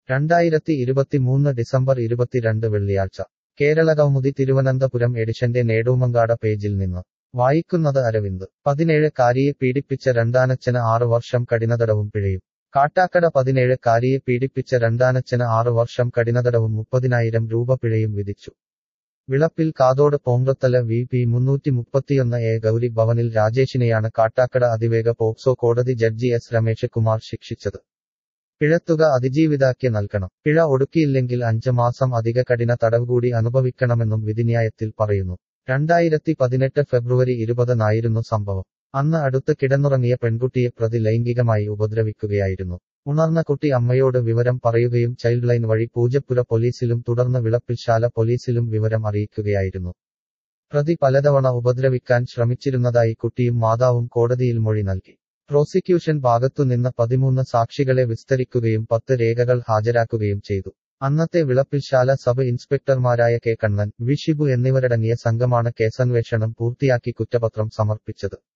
2023 December 22 വെള്ളിയാഴ്ച കേരളകൗമുദി തിരുവനന്തപുരം എഡിഷന്റെ നേടൂമങ്കാട പേജിൽ നിന്ന് വായിക്കുന്നത് അരവിന്ദ് 17-കാരിയെ പീഡിപ്പിച്ച രണ്ടാനച്ഛന് 6 വർഷം കഠിനതടവും പിഴയും കാട്ടാക്കട 17-കാരിയെ പീഡിപ്പിച്ച രണ്ടാനച്ഛന് 6 വർഷം കഠിനതടവും 30,000 രൂപ പിഴയും വിധിച്ചു. വിളപ്പിൽ കാതോട് പോങ്കുത്തല VP 331A ഗൗരി ഭവനിൽ രാജേഷിനെയാണ് കാട്ടാക്കട അതിവേഗ പോക്സോ കോടതി ജഡ്ജി S രമേശ് കുമാർ ശിക്ഷിച്ചത്. പിഴത്തുക അതിജീവിതാക്ക് നൽകണം. പിഴ ഒടുക്കിയില്ലെങ്കിൽ 5 മാസം അധിക കഠിന തടവ് കൂടി അനുഭവിക്കണമെന്നും വിധിന്യായത്തിൽ പറയുന്നു. 2018 ഫെബ്രുവരി 20 സംഭവം. അന്ന് അടുത്ത് കിടന്നുറങ്ങിയ പെൺകുട്ടിയെ പ്രതി ലൈംഗികമായി ഉപദ്രവിക്കുകയായിരുന്നു. ഉണർന്ന കുട്ടി അമ്മയോട് വിവരം പറയുകയും ചൈൽഡ് ലൈൻ വഴി പൂജപ്പുര പോലീസിലും തുടർന്ന് വിളപ്പിൽശാല പോലീസിലും വിവരം അറിയിക്കുകയായിരുന്നു. പ്രതി പലതവണ ഉപദ്രവിക്കാൻ ശ്രമിച്ചിരുന്നതായി കുട്ടിയും മാതാവും കോടതിയിൽ മൊഴി നൽകി. പ്രോസിക്യൂഷൻ ഭാഗത്തുനിന്ന് 13 സാക്ഷികളെ വിസ്തരിക്കുകയും 10 രേഖകൾ ഹാജരാക്കുകയും ചെയ്തു. അന്നത്തെ വിളപ്പിൽശാല സബ് ഇൻസ്പെക്ടർമാരായ കെ കണ്ണൻ, വി ഷിബു എന്നിവരടങ്ങിയ സംഘമാണ് കേസന്വേഷണം പൂർത്തിയാക്കി കുറ്റപത്രം സമർപ്പിച്ചത്.